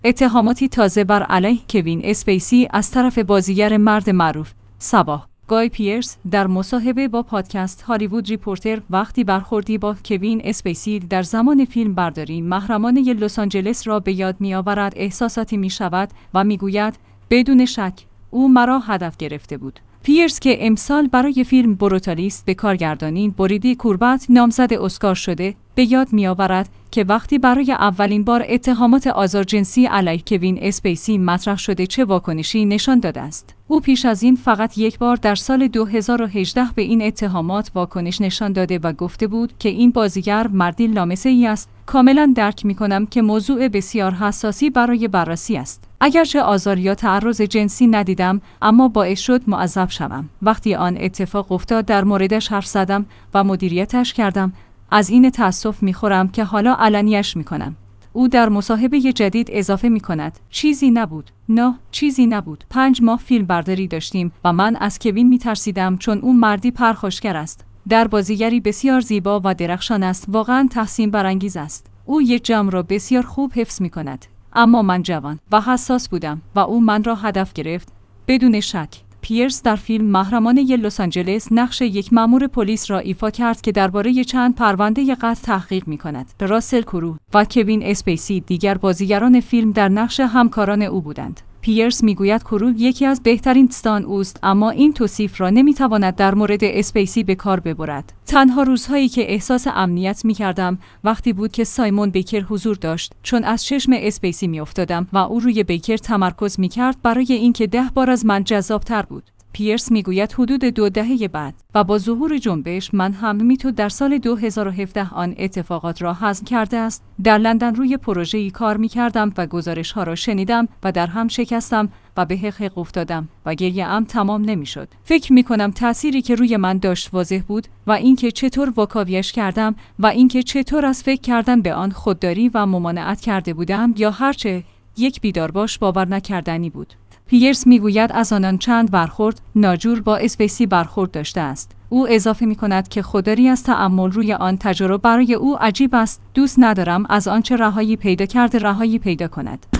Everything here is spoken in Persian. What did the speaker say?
اتهاماتی تازه بر علیه کوین اسپیسی از طرف بازیگر مرد معروف سبا. گای پیرس در مصاحبه با پادکست هالیوود ریپورتر وقتی برخوردی با کوین اسپیسی در زمان فیلم برداری محرمانه لس آنجلس را به یاد می‌آورد احساساتی می‌شود و می‌گوید بدون شک او مرا هدف گرفته بود. پیرس که امسال برای فیلم بروتالیست به کارگردانی بریدی کوربت نامزد اسکار شده به یاد می‌آورد که وقتی برای اولین بار اتهامات آزارجنسی علیه کوین اسپیسی مطرح شده چه واکنشی نشان داده است. او پیش از این فقط یک بار در سال 2018 به این اتهامات واکنش نشان داده و گفته بود که این بازیگر مردی لامسه‌ای است. کاملا درک می‌کنم که موضوع بسیار حساسی برای بررسی است. اگرچه آزار یا تعرض جنسی ندیدم، اما باعث شد معذب شوم. وقتی آن اتفاق افتاد در موردش حرف زدم و مدیریتش کردم. از این تأسف می‌خورم که حالا علنیش می‌کنم. او در مصاحبه جدید اضافه می‌کند چیزی نبود. نه، چیزی نبود. 5 ماه فیلم برداری داشتیم و من از کوین می‌ترسیدم چون او مردی پرخاشگر است. در بازیگری بسیار زیبا و درخشان است. واقعاً تحسین برانگیز است. او یک جمع را بسیار خوب حفظ می‌کند. اما من جوان و حساس بودم و او من را هدف گرفت. بدون شک پیرس در فیلم محرمانه لس آنجلس نقش یک مأمور پلیس را ایفا کرد که درباره چند پرونده قتل تحقیق می‌کند. راسل کرو و کوین اسپیسی دیگر بازیگران فیلم در نقش همکاران او بودند. پیرس میگوید کرو یکی از بهترین دوستان اوست، اما این توصیف را نمیتواند در مورد اسپیسی به کار ببرد. تنها روزهایی که احساس امنیت میکردم وقتی بود که سایمون بیکر حضور داشت، چون از چشم اسپیسی میافتادم و او روی بیکر تمرکز میکرد برای اینکه 10 بار از من جذابتر بود. پیرس میگوید حدود 2 دهه بعد و با ظهور جنبش من هم میتو در سال 2017 آن اتفاقات را هضم کرده است. در لندن روی پروژه‌ای کار میکردم و گزارش‌ها را شنیدم و در هم شکستم و به حقیق افتادم و گریه‌ام تمام نمیشد. فکر میکنم تأثیری که روی من داشت واضح بود و اینکه چطور واکاویش کردم و اینکه چطور از فکر کردن به آن خودداری و ممانعت کرده بودم یا هرچه یک بیدارباش باور نکردنی بود. پیرس میگوید از آنان چند برخورد ناجور با اسپیسی برخورد داشته است. او اضافه میکند که خودداری از تأمل روی آن تجربه برای او عجیب است. دوست ندارم از آنچه رهایی پیدا کرده رهایی پیدا کند.